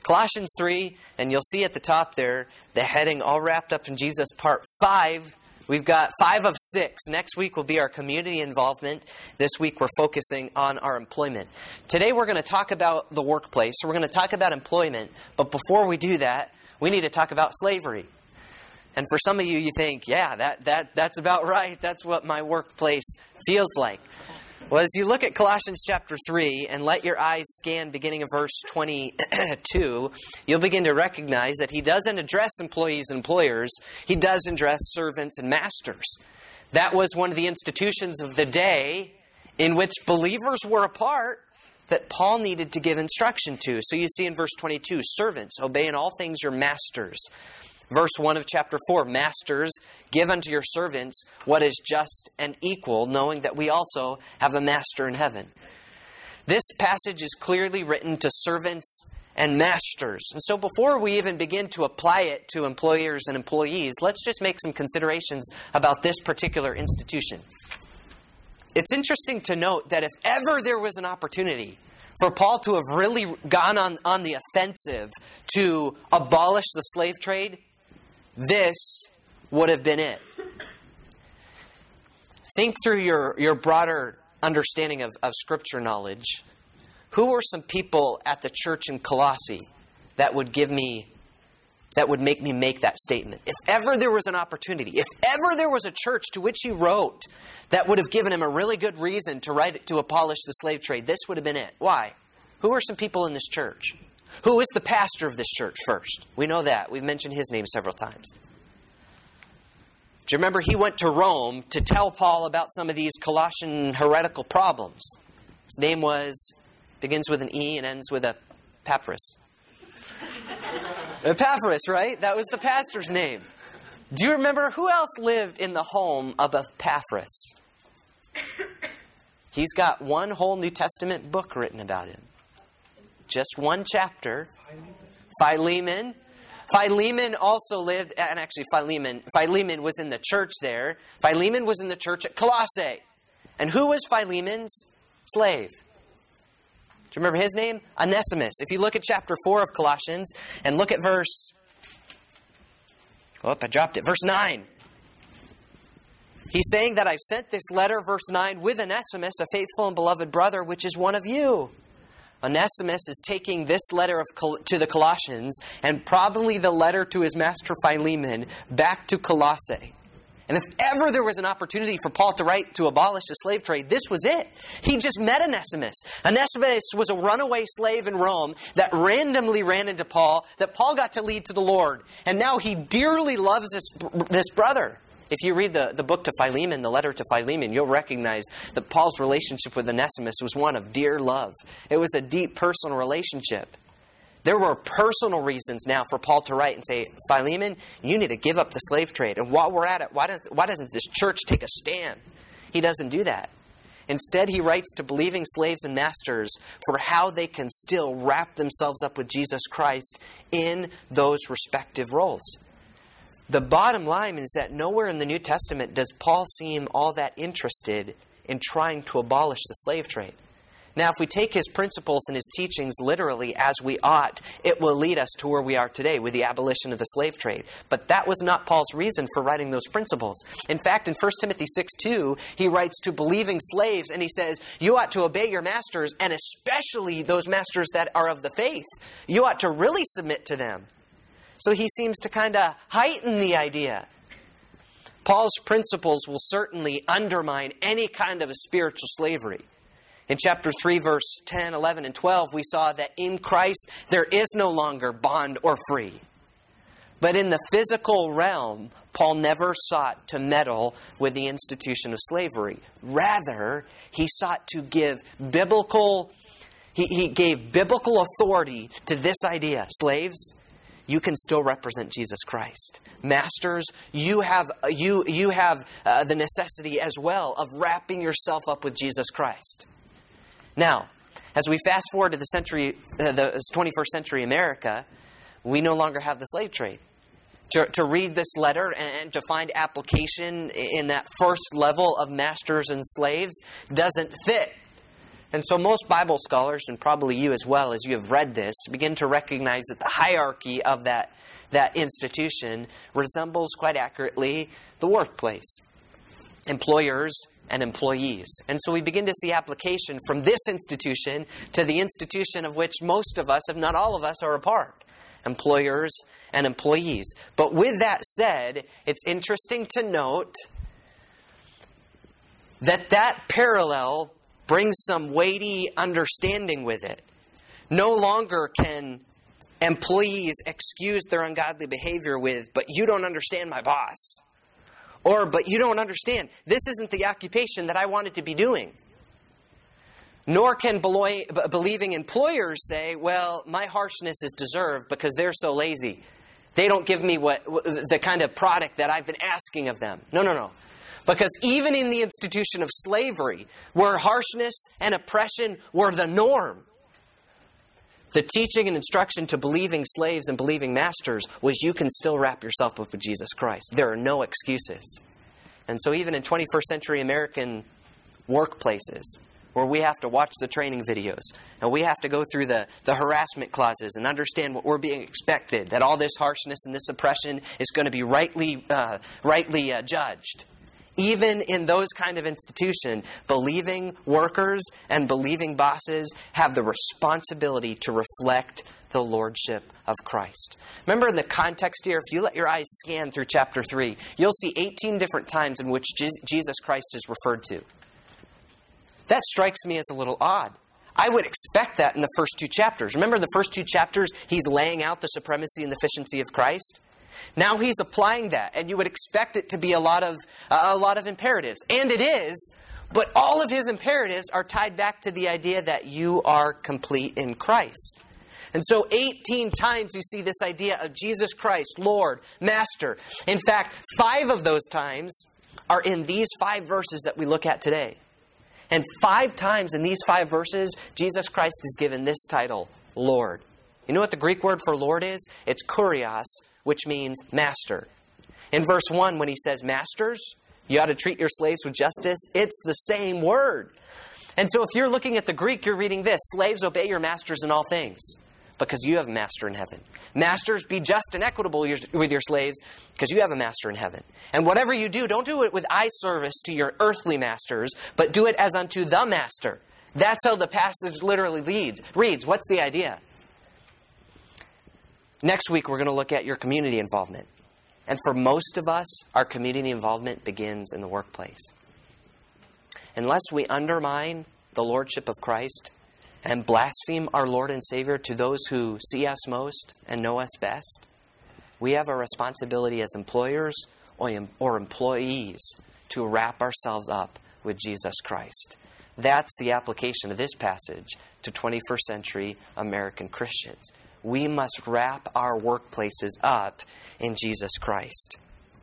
Colossians 3, and you'll see at the top there, the heading all wrapped up in Jesus, part 5. We've got 5 of 6. Next week will be our community involvement. This week we're focusing on our employment. Today we're going to talk about the workplace. So we're going to talk about employment. But before we do that, we need to talk about slavery. And for some of you, you think, yeah, that's about right. That's what my workplace feels like. Well, as you look at Colossians chapter 3 and let your eyes scan beginning of verse 22, you'll begin to recognize that he doesn't address employees and employers. He does address servants and masters. That was one of the institutions of the day in which believers were a part that Paul needed to give instruction to. So you see in verse 22, servants, obey in all things your masters. Verse 1 of chapter 4, masters, give unto your servants what is just and equal, knowing that we also have a master in heaven. This passage is clearly written to servants and masters. And so before we even begin to apply it to employers and employees, let's just make some considerations about this particular institution. It's interesting to note that if ever there was an opportunity for Paul to have really gone on the offensive to abolish the slave trade, this would have been it. Think through your broader understanding of Scripture knowledge. Who were some people at the church in Colossae that would make me make that statement? If ever there was an opportunity, if ever there was a church to which he wrote that would have given him a really good reason to write it to abolish the slave trade, this would have been it. Why? Who are some people in this church? Who is the pastor of this church first? We know that. We've mentioned his name several times. Do you remember he went to Rome to tell Paul about some of these Colossian heretical problems? His name begins with an E and ends with a Epaphras. Epaphras, right? That was the pastor's name. Do you remember who else lived in the home of Epaphras? He's got one whole New Testament book written about him. Just one chapter. Philemon. Philemon also lived, and actually Philemon was in the church there. Philemon was in the church at Colossae. And who was Philemon's slave? Do you remember his name? Onesimus. If you look at chapter 4 of Colossians and look at verse 9. He's saying that I've sent this letter, verse 9, with Onesimus, a faithful and beloved brother, which is one of you. Onesimus is taking this letter to the Colossians and probably the letter to his master Philemon back to Colossae. And if ever there was an opportunity for Paul to write to abolish the slave trade, this was it. He just met Onesimus. Onesimus was a runaway slave in Rome that randomly ran into Paul, that Paul got to lead to the Lord. And now he dearly loves this brother. If you read the book to Philemon, the letter to Philemon, you'll recognize that Paul's relationship with Onesimus was one of dear love. It was a deep personal relationship. There were personal reasons now for Paul to write and say, Philemon, you need to give up the slave trade. And while we're at it, why doesn't this church take a stand? He doesn't do that. Instead, he writes to believing slaves and masters for how they can still wrap themselves up with Jesus Christ in those respective roles. The bottom line is that nowhere in the New Testament does Paul seem all that interested in trying to abolish the slave trade. Now, if we take his principles and his teachings literally as we ought, it will lead us to where we are today with the abolition of the slave trade. But that was not Paul's reason for writing those principles. In fact, in 1 Timothy 6:2, he writes to believing slaves and he says, you ought to obey your masters, and especially those masters that are of the faith. You ought to really submit to them. So he seems to kind of heighten the idea. Paul's principles will certainly undermine any kind of a spiritual slavery. In chapter 3, verse 10, 11, and 12, we saw that in Christ there is no longer bond or free. But in the physical realm, Paul never sought to meddle with the institution of slavery. Rather, he sought to give he gave biblical authority to this idea. Slaves, you can still represent Jesus Christ. Masters, you have the necessity as well of wrapping yourself up with Jesus Christ. Now, as we fast forward to the 21st century America, we no longer have the slave trade. To read this letter and to find application in that first level of masters and slaves doesn't fit. And so most Bible scholars, and probably you as well, as you have read this, begin to recognize that the hierarchy of that institution resembles quite accurately the workplace. Employers and employees. And so we begin to see application from this institution to the institution of which most of us, if not all of us, are a part. Employers and employees. But with that said, it's interesting to note that parallel brings some weighty understanding with it. No longer can employees excuse their ungodly behavior with, but you don't understand my boss. Or, but you don't understand, this isn't the occupation that I wanted to be doing. Nor can believing employers say, well, my harshness is deserved because they're so lazy. They don't give me the kind of product that I've been asking of them. No. Because even in the institution of slavery, where harshness and oppression were the norm, the teaching and instruction to believing slaves and believing masters was you can still wrap yourself up with Jesus Christ. There are no excuses. And so even in 21st century American workplaces, where we have to watch the training videos, and we have to go through the harassment clauses and understand what we're being expected, that all this harshness and this oppression is going to be rightly judged. Even in those kind of institutions, believing workers and believing bosses have the responsibility to reflect the lordship of Christ. Remember in the context here, if you let your eyes scan through chapter 3, you'll see 18 different times in which Jesus Christ is referred to. That strikes me as a little odd. I would expect that in the first 2 chapters. Remember in the first 2 chapters, he's laying out the supremacy and the efficiency of Christ? Now he's applying that, and you would expect it to be a lot of imperatives. And it is, but all of his imperatives are tied back to the idea that you are complete in Christ. And so 18 times you see this idea of Jesus Christ, Lord, Master. In fact, 5 of those times are in these 5 verses that we look at today. And 5 times in these 5 verses, Jesus Christ is given this title, Lord. You know what the Greek word for Lord is? It's kurios, which means master. In verse 1, when he says, masters, you ought to treat your slaves with justice, it's the same word. And so if you're looking at the Greek, you're reading this, slaves, obey your masters in all things, because you have a master in heaven. Masters, be just and equitable with your slaves, because you have a master in heaven. And whatever you do, don't do it with eye service to your earthly masters, but do it as unto the master. That's how the passage literally reads. What's the idea? Next week, we're going to look at your community involvement. And for most of us, our community involvement begins in the workplace. Unless we undermine the lordship of Christ and blaspheme our Lord and Savior to those who see us most and know us best, we have a responsibility as employers or employees to wrap ourselves up with Jesus Christ. That's the application of this passage to 21st century American Christians. We must wrap our workplaces up in Jesus Christ.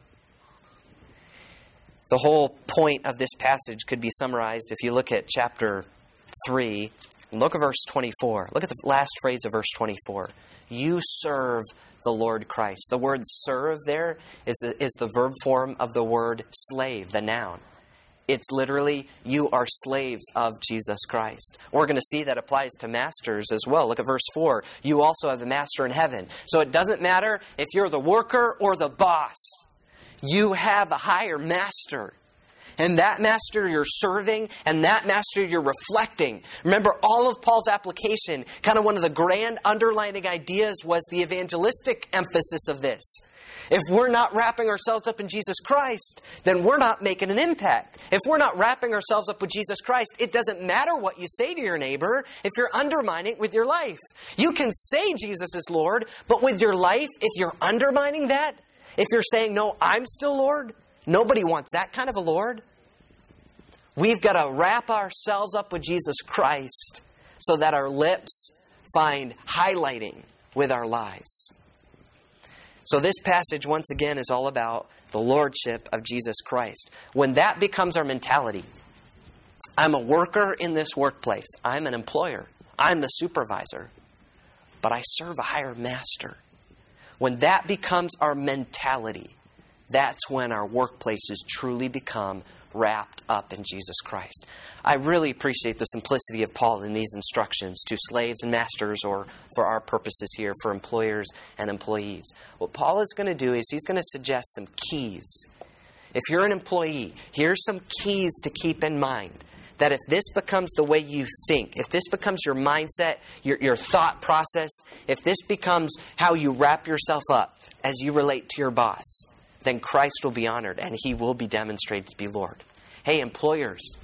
The whole point of this passage could be summarized if you look at chapter 3. Look at verse 24. Look at the last phrase of verse 24. You serve the Lord Christ. The word serve there is the verb form of the word slave, the noun. It's literally, you are slaves of Jesus Christ. We're going to see that applies to masters as well. Look at verse 4. You also have a master in heaven. So it doesn't matter if you're the worker or the boss. You have a higher master. And that master you're serving, and that master you're reflecting. Remember, all of Paul's application, kind of one of the grand underlining ideas was the evangelistic emphasis of this. If we're not wrapping ourselves up in Jesus Christ, then we're not making an impact. If we're not wrapping ourselves up with Jesus Christ, it doesn't matter what you say to your neighbor if you're undermining it with your life. You can say Jesus is Lord, but with your life, if you're undermining that, if you're saying, no, I'm still Lord, nobody wants that kind of a Lord. We've got to wrap ourselves up with Jesus Christ so that our lips find highlighting with our lives. So this passage, once again, is all about the lordship of Jesus Christ. When that becomes our mentality, I'm a worker in this workplace. I'm an employer. I'm the supervisor. But I serve a higher master. When that becomes our mentality, that's when our workplaces truly become wrapped up in Jesus Christ. I really appreciate the simplicity of Paul in these instructions to slaves and masters, or for our purposes here, for employers and employees. What Paul is going to do is he's going to suggest some keys. If you're an employee, here's some keys to keep in mind. That if this becomes the way you think, if this becomes your mindset, your thought process, if this becomes how you wrap yourself up as you relate to your boss, then Christ will be honored and He will be demonstrated to be Lord. Hey, employers,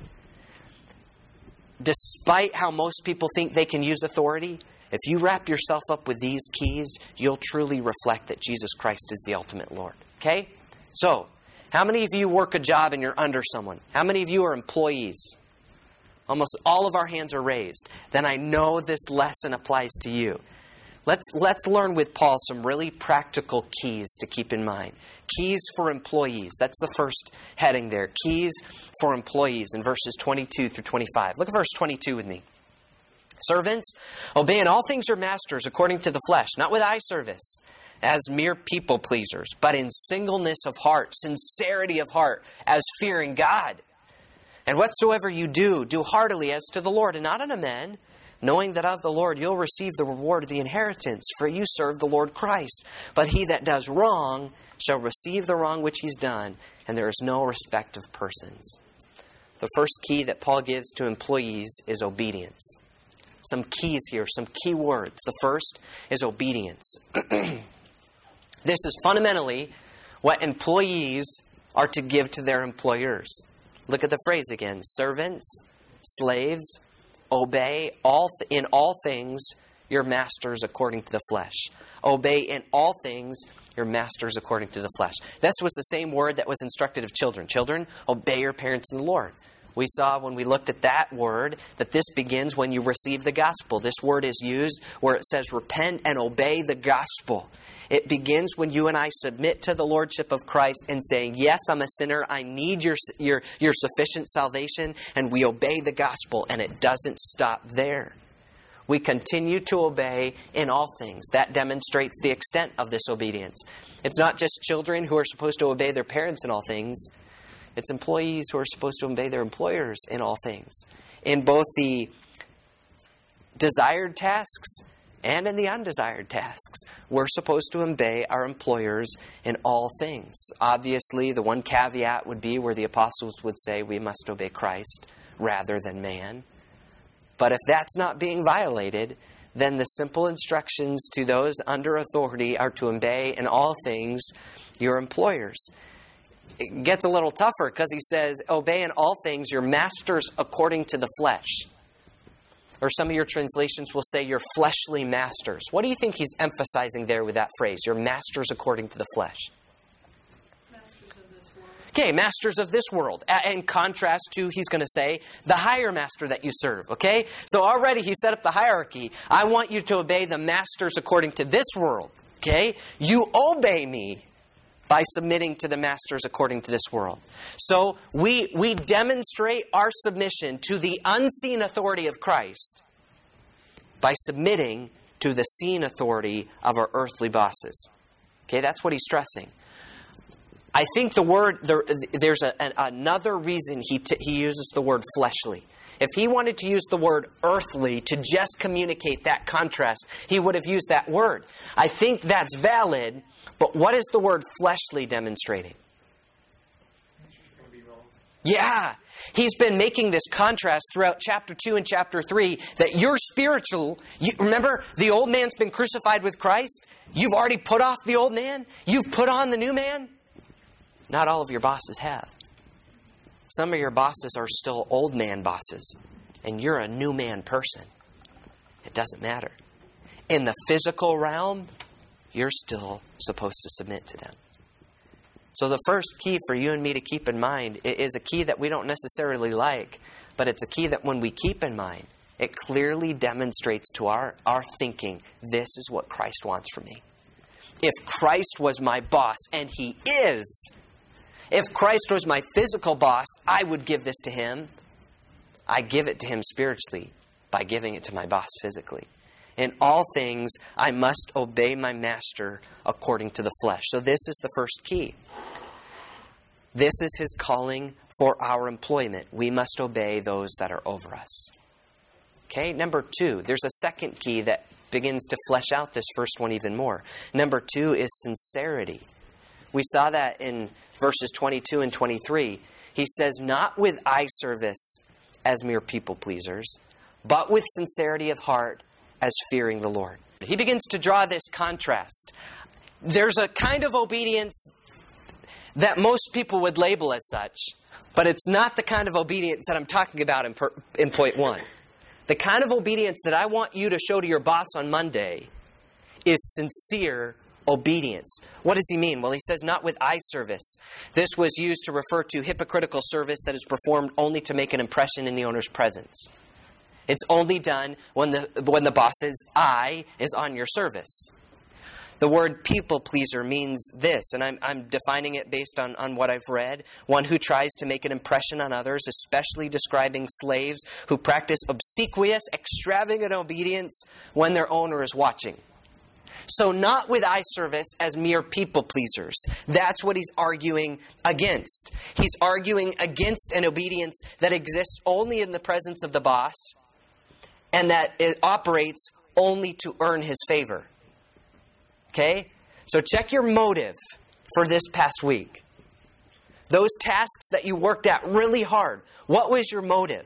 despite how most people think they can use authority, if you wrap yourself up with these keys, you'll truly reflect that Jesus Christ is the ultimate Lord. Okay? So, how many of you work a job and you're under someone? How many of you are employees? Almost all of our hands are raised. Then I know this lesson applies to you. Let's learn with Paul some really practical keys to keep in mind. Keys for employees. That's the first heading there. Keys for employees in verses 22 through 25. Look at verse 22 with me. Servants, obey in all things your masters according to the flesh, not with eye service, as mere people pleasers, but in singleness of heart, sincerity of heart, as fearing God. And whatsoever you do, do heartily as to the Lord, and not unto men, knowing that of the Lord you'll receive the reward of the inheritance, for you serve the Lord Christ. But he that does wrong shall receive the wrong which he's done, and there is no respect of persons. The first key that Paul gives to employees is obedience. Some keys here, some key words. The first is obedience. This is fundamentally what employees are to give to their employers. Look at the phrase again. Servants, slaves, obey in all things your masters according to the flesh. Obey in all things your masters according to the flesh. This was the same word that was instructed of children. Children, obey your parents in the Lord. We saw when we looked at that word that this begins when you receive the gospel. This word is used where it says repent and obey the gospel. It begins when you and I submit to the lordship of Christ and saying, yes, I'm a sinner. I need your sufficient salvation. And we obey the gospel, and it doesn't stop there. We continue to obey in all things. That demonstrates the extent of this obedience. It's not just children who are supposed to obey their parents in all things. It's employees who are supposed to obey their employers in all things. In both the desired tasks and in the undesired tasks, we're supposed to obey our employers in all things. Obviously, the one caveat would be where the apostles would say we must obey Christ rather than man. But if that's not being violated, then the simple instructions to those under authority are to obey in all things your employers. It gets a little tougher because he says, obey in all things your masters according to the flesh. Or some of your translations will say your fleshly masters. What do you think he's emphasizing there with that phrase? Your masters according to the flesh. Masters of this world. Okay, masters of this world. In contrast to, he's going to say, the higher master that you serve. Okay? So already he set up the hierarchy. I want you to obey the masters according to this world. Okay? You obey me by submitting to the masters according to this world. So we demonstrate our submission to the unseen authority of Christ by submitting to the seen authority of our earthly bosses. Okay, that's what he's stressing. I think there's another reason he uses the word fleshly. If he wanted to use the word earthly to just communicate that contrast, he would have used that word. I think that's valid, but what is the word fleshly demonstrating? Yeah. He's been making this contrast throughout chapter 2 and chapter 3 that you're spiritual. Remember, the old man's been crucified with Christ. You've already put off the old man. You've put on the new man. Not all of your bosses have. Some of your bosses are still old man bosses, and you're a new man person. It doesn't matter. In the physical realm, you're still supposed to submit to them. So the first key for you and me to keep in mind is a key that we don't necessarily like, but it's a key that when we keep in mind, it clearly demonstrates to our thinking, this is what Christ wants from me. If Christ was my boss, and He is, if Christ was my physical boss, I would give this to Him. I give it to Him spiritually by giving it to my boss physically. In all things, I must obey my master according to the flesh. So this is the first key. This is his calling for our employment. We must obey those that are over us. Okay, number 2, there's a second key that begins to flesh out this first one even more. Number 2 is sincerity. We saw that in verses 22 and 23. He says, not with eye service as mere people pleasers, but with sincerity of heart as fearing the Lord. He begins to draw this contrast. There's a kind of obedience that most people would label as such, but it's not the kind of obedience that I'm talking about in point 1. The kind of obedience that I want you to show to your boss on Monday is sincere obedience. What does he mean? Well, he says not with eye service. This was used to refer to hypocritical service that is performed only to make an impression in the owner's presence. It's only done when the boss's eye is on your service. The word people pleaser means this, and I'm defining it based on what I've read. One who tries to make an impression on others, especially describing slaves who practice obsequious, extravagant obedience when their owner is watching. So not with eye service as mere people pleasers. That's what he's arguing against. He's arguing against an obedience that exists only in the presence of the boss and that it operates only to earn his favor. Okay? So check your motive for this past week. Those tasks that you worked at really hard, what was your motive?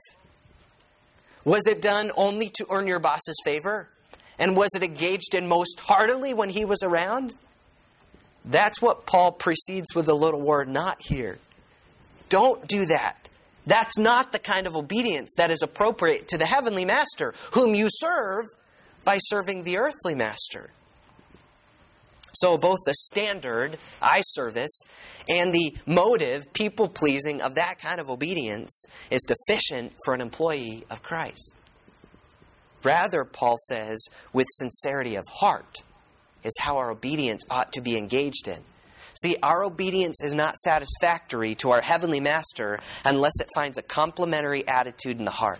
Was it done only to earn your boss's favor? And was it engaged in most heartily when he was around? That's what Paul precedes with the little word not here. Don't do that. That's not the kind of obedience that is appropriate to the heavenly master, whom you serve by serving the earthly master. So both the standard, eye service, and the motive, people-pleasing of that kind of obedience is deficient for an employee of Christ. Rather, Paul says, with sincerity of heart is how our obedience ought to be engaged in. See, our obedience is not satisfactory to our heavenly master unless it finds a complimentary attitude in the heart.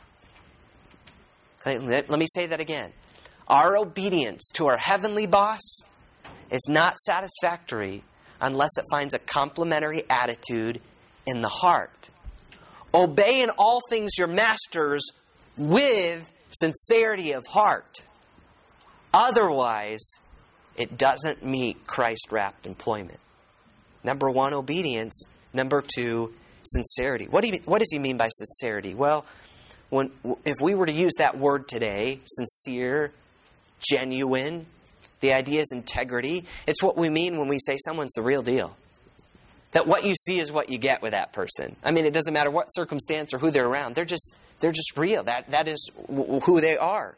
Let me say that again. Our obedience to our heavenly boss is not satisfactory unless it finds a complimentary attitude in the heart. Obey in all things your masters with sincerity of heart. Otherwise, it doesn't meet Christ-wrapped employment. Number 1, obedience. Number 2, sincerity. What does he mean by sincerity? Well, if we were to use that word today, sincere, genuine, the idea is integrity. It's what we mean when we say someone's the real deal. That what you see is what you get with that person. I mean, it doesn't matter what circumstance or who they're around. They're just real. That is who they are.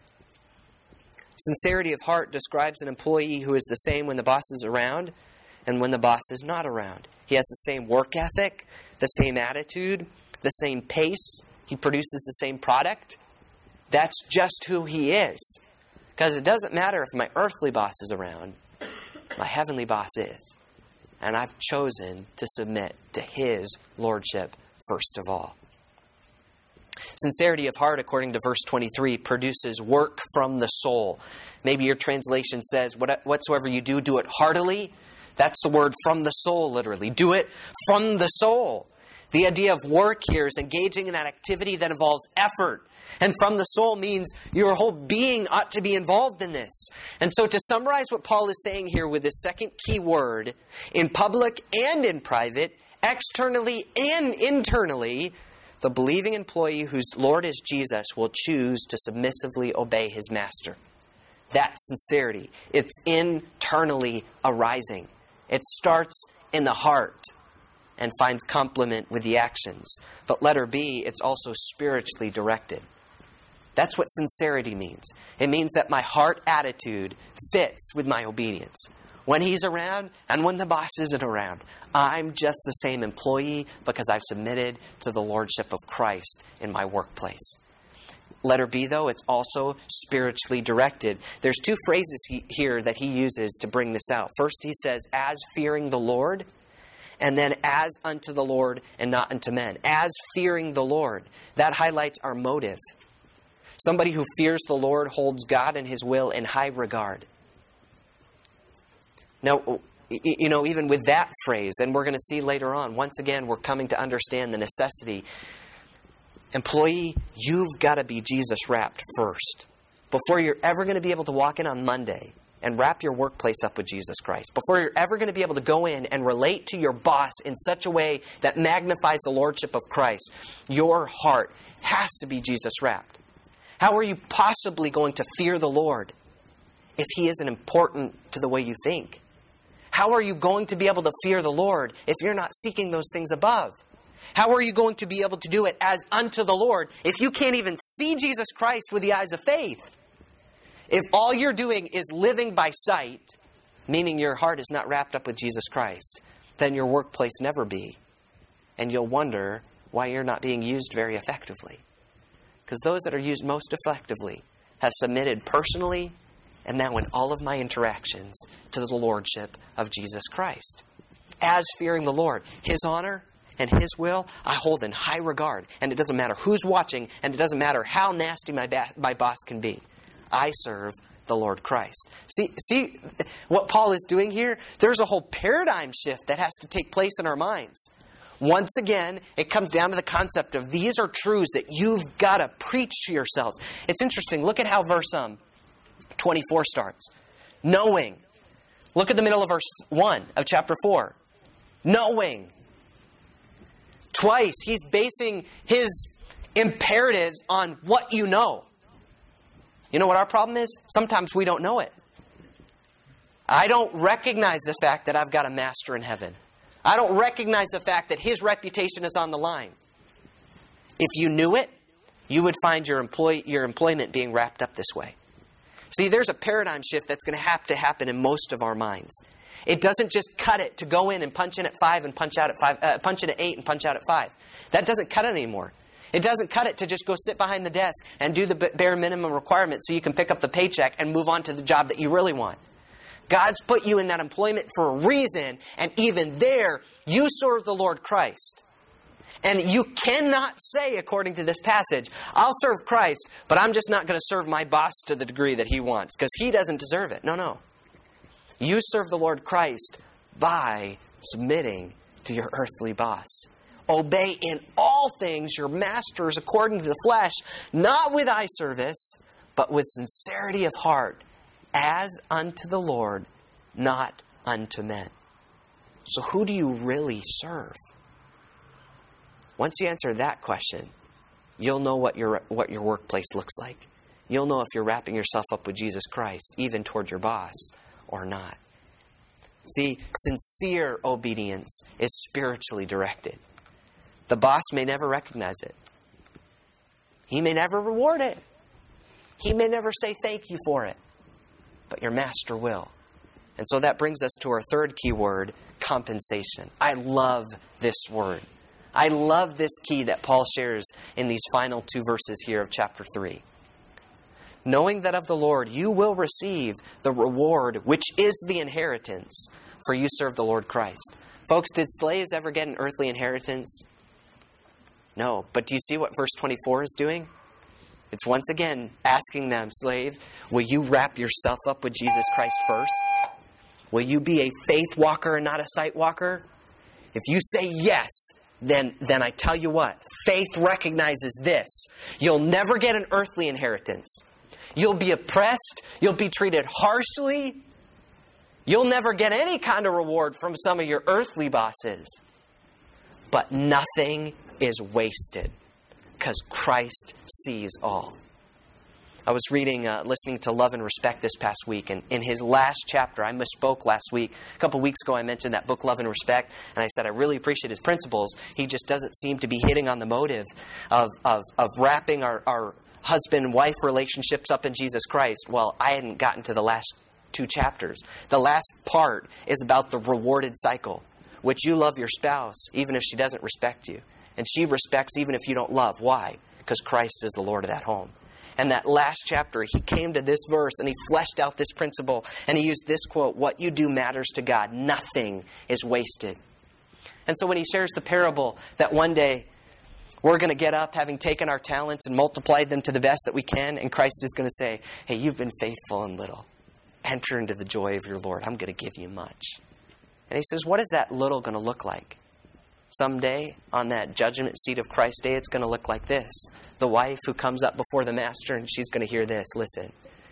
Sincerity of heart describes an employee who is the same when the boss is around and when the boss is not around. He has the same work ethic, the same attitude, the same pace. He produces the same product. That's just who he is. Because it doesn't matter if my earthly boss is around. My heavenly boss is. And I've chosen to submit to his lordship first of all. Sincerity of heart, according to verse 23, produces work from the soul. Maybe your translation says, whatsoever you do, do it heartily. That's the word from the soul, literally. Do it from the soul. The idea of work here is engaging in an activity that involves effort. And from the soul means your whole being ought to be involved in this. And so to summarize what Paul is saying here with this second key word, in public and in private, externally and internally, the believing employee whose Lord is Jesus will choose to submissively obey his master. That's sincerity. It's internally arising. It starts in the heart and finds complement with the actions. But letter B, it's also spiritually directed. That's what sincerity means. It means that my heart attitude fits with my obedience. When he's around and when the boss isn't around, I'm just the same employee because I've submitted to the lordship of Christ in my workplace. Letter B, though, it's also spiritually directed. There's 2 phrases here that he uses to bring this out. First, he says, as fearing the Lord, and then as unto the Lord and not unto men. As fearing the Lord. That highlights our motive. Somebody who fears the Lord holds God and his will in high regard. Now, even with that phrase, and we're going to see later on, once again, we're coming to understand the necessity. Employee, you've got to be Jesus wrapped first. Before you're ever going to be able to walk in on Monday and wrap your workplace up with Jesus Christ. Before you're ever going to be able to go in and relate to your boss in such a way that magnifies the lordship of Christ, your heart has to be Jesus wrapped. How are you possibly going to fear the Lord if He isn't important to the way you think? How are you going to be able to fear the Lord if you're not seeking those things above? How are you going to be able to do it as unto the Lord if you can't even see Jesus Christ with the eyes of faith? If all you're doing is living by sight, meaning your heart is not wrapped up with Jesus Christ, then your workplace never be. And you'll wonder why you're not being used very effectively. Because those that are used most effectively have submitted personally and now in all of my interactions to the lordship of Jesus Christ. As fearing the Lord, His honor and His will, I hold in high regard. And it doesn't matter who's watching, and it doesn't matter how nasty my boss can be. I serve the Lord Christ. See what Paul is doing here? There's a whole paradigm shift that has to take place in our minds. Once again, it comes down to the concept of these are truths that you've got to preach to yourselves. It's interesting. Look at how verse 24 starts. Knowing. Look at the middle of verse 1 of chapter 4. Knowing. Twice, he's basing his imperatives on what you know. You know what our problem is? Sometimes we don't know it. I don't recognize the fact that I've got a master in heaven. I don't recognize the fact that His reputation is on the line. If you knew it, you would find your employment being wrapped up this way. See, there's a paradigm shift that's going to have to happen in most of our minds. It doesn't just cut it to go in and punch in at 5 and punch out at 5, punch in at 8 and punch out at 5. That doesn't cut it anymore. It doesn't cut it to just go sit behind the desk and do the bare minimum requirements so you can pick up the paycheck and move on to the job that you really want. God's put you in that employment for a reason, and even there, you serve the Lord Christ. And you cannot say, according to this passage, I'll serve Christ, but I'm just not going to serve my boss to the degree that he wants, because he doesn't deserve it. No. You serve the Lord Christ by submitting to your earthly boss. Obey in all things your masters according to the flesh, not with eye service, but with sincerity of heart, as unto the Lord, not unto men. So who do you really serve? Once you answer that question, you'll know what your workplace looks like. You'll know if you're wrapping yourself up with Jesus Christ, even toward your boss, or not. See, sincere obedience is spiritually directed. The boss may never recognize it. He may never reward it. He may never say thank you for it. But your master will. And so that brings us to our third key word, compensation. I love this word. I love this key that Paul shares in these final 2 verses here of chapter 3. Knowing that of the Lord you will receive the reward, which is the inheritance, for you serve the Lord Christ. Folks, did slaves ever get an earthly inheritance? No. But do you see what verse 24 is doing? It's once again asking them, slave, will you wrap yourself up with Jesus Christ first? Will you be a faith walker and not a sight walker? If you say yes, then I tell you what, faith recognizes this. You'll never get an earthly inheritance. You'll be oppressed. You'll be treated harshly. You'll never get any kind of reward from some of your earthly bosses. But nothing is wasted because Christ sees all. I was listening to Love and Respect this past week, and in his last chapter, I misspoke last week. A couple weeks ago, I mentioned that book, Love and Respect, and I said I really appreciate his principles. He just doesn't seem to be hitting on the motive of wrapping our husband-wife relationships up in Jesus Christ. Well, I hadn't gotten to the last 2 chapters. The last part is about the rewarded cycle, which you love your spouse even if she doesn't respect you. And she respects even if you don't love. Why? Because Christ is the Lord of that home. And that last chapter, he came to this verse and he fleshed out this principle. And he used this quote, what you do matters to God. Nothing is wasted. And so when he shares the parable that one day we're going to get up having taken our talents and multiplied them to the best that we can. And Christ is going to say, hey, you've been faithful in little. Enter into the joy of your Lord. I'm going to give you much. And he says, what is that little going to look like? Someday, on that judgment seat of Christ's day, it's going to look like this. The wife who comes up before the master, and she's going to hear this. Listen,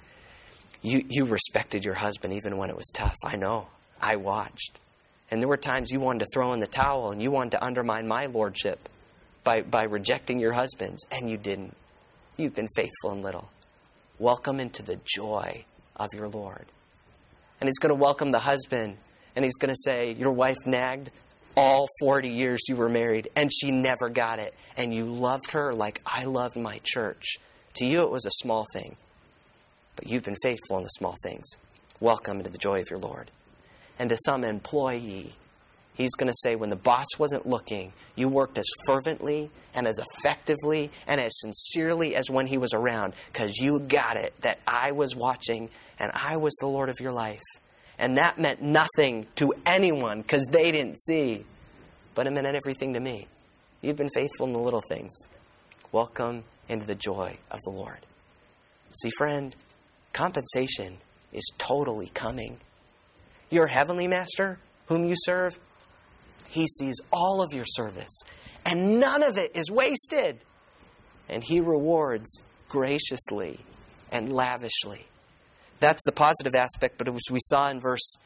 you respected your husband even when it was tough. I know. I watched. And there were times you wanted to throw in the towel, and you wanted to undermine my lordship by rejecting your husbands, and you didn't. You've been faithful in little. Welcome into the joy of your Lord. And he's going to welcome the husband, and he's going to say, your wife nagged all 40 years you were married, and she never got it. And you loved her like I loved my church. To you, it was a small thing. But you've been faithful in the small things. Welcome into the joy of your Lord. And to some employee, he's going to say, when the boss wasn't looking, you worked as fervently and as effectively and as sincerely as when he was around, because you got it that I was watching and I was the Lord of your life. And that meant nothing to anyone because they didn't see. But it meant everything to me. You've been faithful in the little things. Welcome into the joy of the Lord. See, friend, compensation is totally coming. Your heavenly master, whom you serve, he sees all of your service. And none of it is wasted. And he rewards graciously and lavishly. That's the positive aspect, but as we saw in verse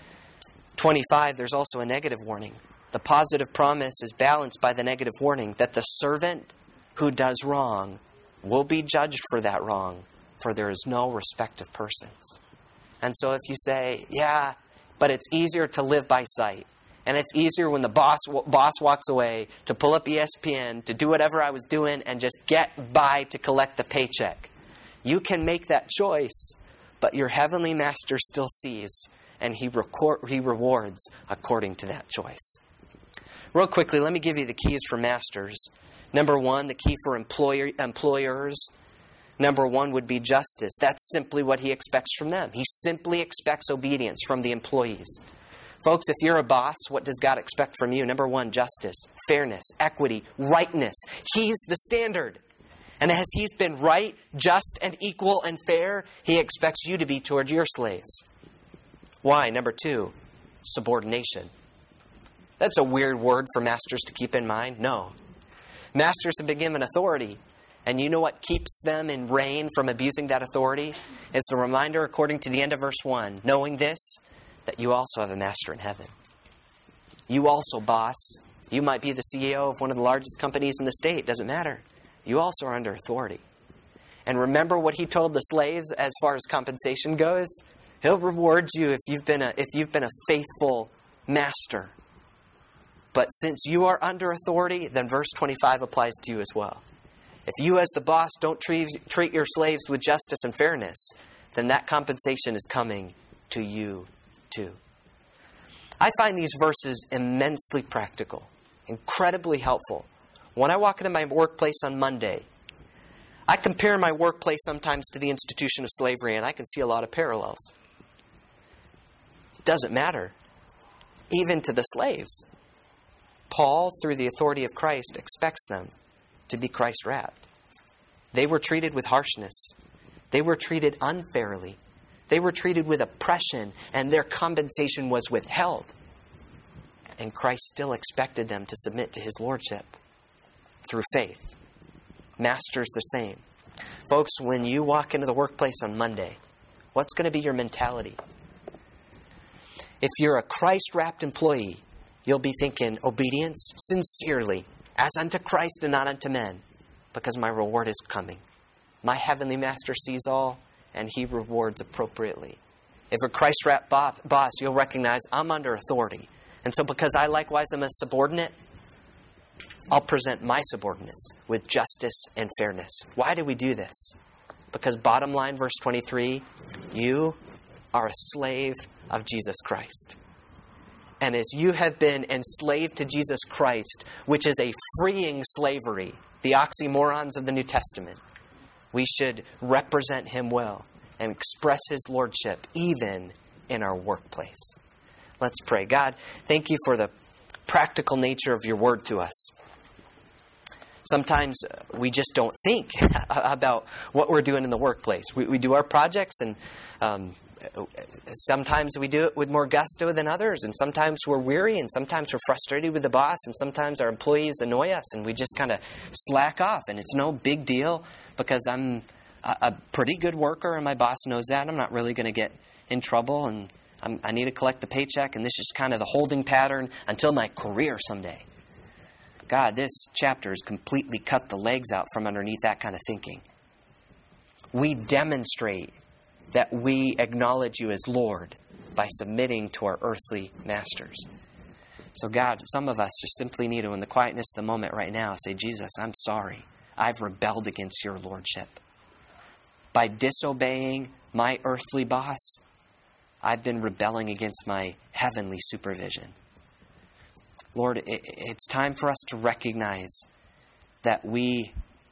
25, there's also a negative warning. The positive promise is balanced by the negative warning that the servant who does wrong will be judged for that wrong, for there is no respect of persons. And so if you say, yeah, but it's easier to live by sight, and it's easier when the boss walks away to pull up ESPN, to do whatever I was doing and just get by to collect the paycheck. You can make that choice. But your heavenly master still sees, and he rewards according to that choice. Real quickly, let me give you the keys for masters. Number one, the key for employers. Number one would be justice. That's simply what he expects from them. He simply expects obedience from the employees. Folks, if you're a boss, what does God expect from you? Number one, justice, fairness, equity, rightness. He's the standard. And as he's been right, just, and equal, and fair, he expects you to be toward your slaves. Why? Number two, subordination. That's a weird word for masters to keep in mind. No. Masters have been given authority. And you know what keeps them in rein from abusing that authority? It's the reminder, according to the end of verse 1, knowing this, that you also have a master in heaven. You also, boss. You might be the CEO of one of the largest companies in the state. Doesn't matter. You also are under authority. And remember what he told the slaves as far as compensation goes? He'll reward you if you've been a faithful master. But since you are under authority, then verse 25 applies to you as well. If you as the boss don't treat your slaves with justice and fairness, then that compensation is coming to you too. I find these verses immensely practical, incredibly helpful. When I walk into my workplace on Monday, I compare my workplace sometimes to the institution of slavery, and I can see a lot of parallels. It doesn't matter. Even to the slaves. Paul, through the authority of Christ, expects them to be Christ-wrapped. They were treated with harshness. They were treated unfairly. They were treated with oppression, and their compensation was withheld. And Christ still expected them to submit to his lordship. Through faith. Masters the same. Folks, when you walk into the workplace on Monday, what's going to be your mentality? If you're a Christ-wrapped employee, you'll be thinking obedience sincerely, as unto Christ and not unto men, because my reward is coming. My heavenly master sees all, and he rewards appropriately. If a Christ-wrapped boss, you'll recognize I'm under authority. And so because I likewise am a subordinate, I'll present my subordinates with justice and fairness. Why do we do this? Because bottom line, verse 23, you are a slave of Jesus Christ. And as you have been enslaved to Jesus Christ, which is a freeing slavery, the oxymorons of the New Testament, we should represent him well and express his lordship even in our workplace. Let's pray. God, thank you for the practical nature of your word to us. Sometimes we just don't think about what we're doing in the workplace. We do our projects and sometimes we do it with more gusto than others, and sometimes we're weary, and sometimes we're frustrated with the boss, and sometimes our employees annoy us, and we just kind of slack off. And it's no big deal because I'm a pretty good worker, and my boss knows that. I'm not really going to get in trouble, and I need to collect the paycheck, and this is kind of the holding pattern until my career someday. God, this chapter has completely cut the legs out from underneath that kind of thinking. We demonstrate that we acknowledge you as Lord by submitting to our earthly masters. So God, some of us just simply need to, in the quietness of the moment right now, say, Jesus, I'm sorry. I've rebelled against your lordship. By disobeying my earthly boss, I've been rebelling against my heavenly supervision. Lord, it's time for us to recognize that we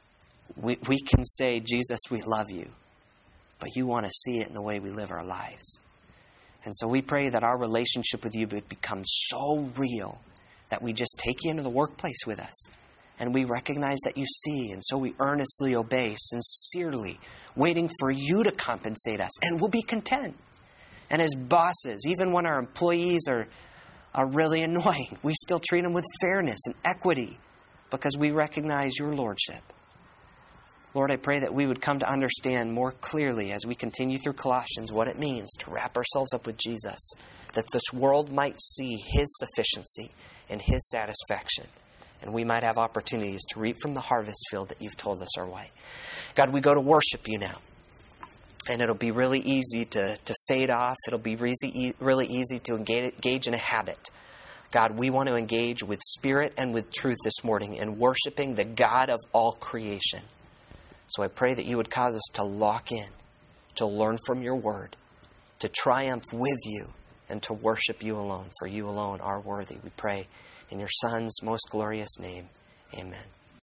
can say, Jesus, we love you. But you want to see it in the way we live our lives. And so we pray that our relationship with you would become so real that we just take you into the workplace with us. And we recognize that you see. And so we earnestly obey, sincerely, waiting for you to compensate us. And we'll be content. And as bosses, even when our employees are really annoying, we still treat them with fairness and equity because we recognize your lordship. Lord, I pray that we would come to understand more clearly as we continue through Colossians what it means to wrap ourselves up with Jesus, that this world might see his sufficiency and his satisfaction, and we might have opportunities to reap from the harvest field that you've told us our way. God, we go to worship you now, and it'll be really easy to fade off. It'll be really easy to engage in a habit. God, we want to engage with spirit and with truth this morning in worshiping the God of all creation. So I pray that you would cause us to lock in, to learn from your word, to triumph with you, and to worship you alone. For you alone are worthy. We pray in your Son's most glorious name. Amen.